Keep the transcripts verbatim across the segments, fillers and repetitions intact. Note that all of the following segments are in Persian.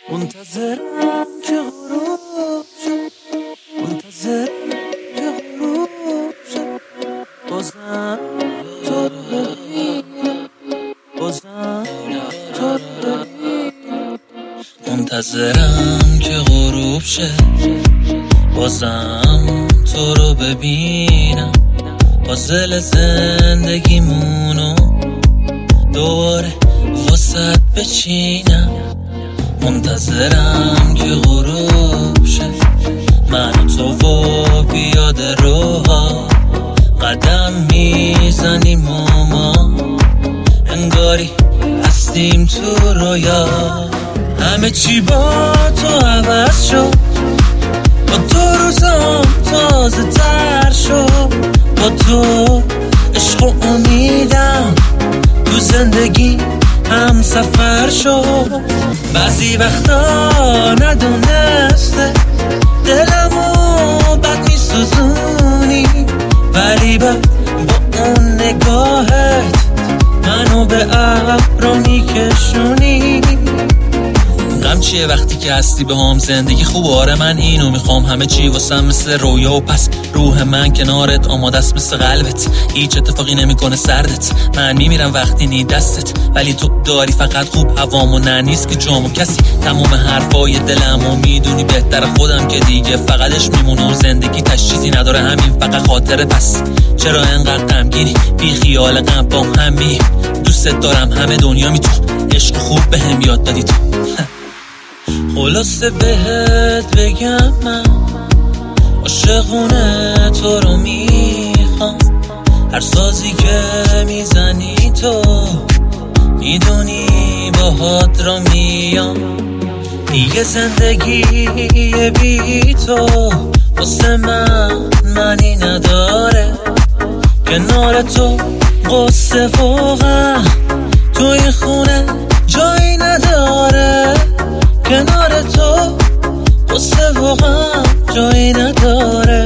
منتظرم که غروب شد، منتظرم که غروب شد، بازم تو رو ببینم، بازم تو رو ببینم. منتظرم که غروب شه، بازم تو رو ببینم، پازل زندگیمونو دوباره واسط بچینم. منتظرم که غروب شه، من و تو و بیاد روها قدم میزنیم و ما انگاری هستیم تو رویا. همه چی با تو عوض شد، با تو روزام تازه تر شد، با تو عشق و امیدم تو زندگی هم سفر شد. بعضی وقتا ندونسته دلمو بد میسوزونی، ولی بعد با اون نگاهت منو به ابرا میکشونی. غم چیه وقتی که هستی به هم؟ زندگی خوب، آره من اینو میخوام، همه چی واسم مثل رویا و پس روح من کنارت آماده است مثل قلبت، هیچ اتفاقی نمیکنه سردت. من میمیرم وقتی نی دستت، ولی تو داری فقط خوب هوامو، نه نیست که جامو کسی. تمام حرفای دلمو میدونی بهتر خودم که دیگه فقطش میمونه و زندگی تش چیزی نداره، همین فقط خاطره. پس چرا انقدر غمگینی؟ بی خیال غم با هم می دوست دارم همه دنیا می تو عشق خوب بهم یاد دادی تو. خلاصه بهت بگم من عاشقونه تو رو میخوام، هر سازی که میزنی تو میدونی باهات رو میام. دیگه زندگی بی تو واسه من معنی نداره، کنار تو قصه واقعا تو این خونه جایی نداره، کنار تو قصه واقعا جایی نداره.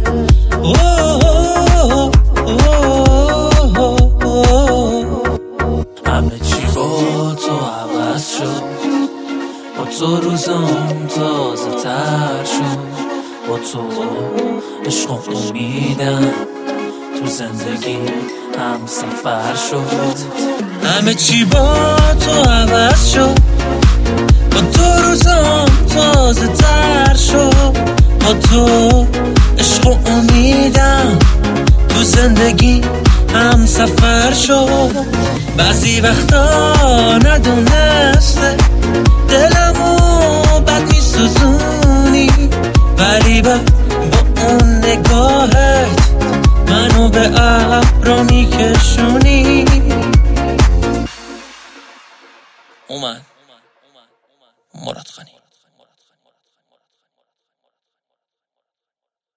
همه چی با تو عوض شد، با تو روزام تازه تر شد، با تو عشق و امیدم تو زندگی هم سفر شد. همه چی با تو عوض شد، با تو روزام تازه تر شد، با تو عشق و امیدم تو زندگی هم سفر شد. بعضی وقتا ندونسته دلمو بد میسوزونی، ولی بعد با اون نگاهت منو به ابرا میکشونی. اومد مراد خانی.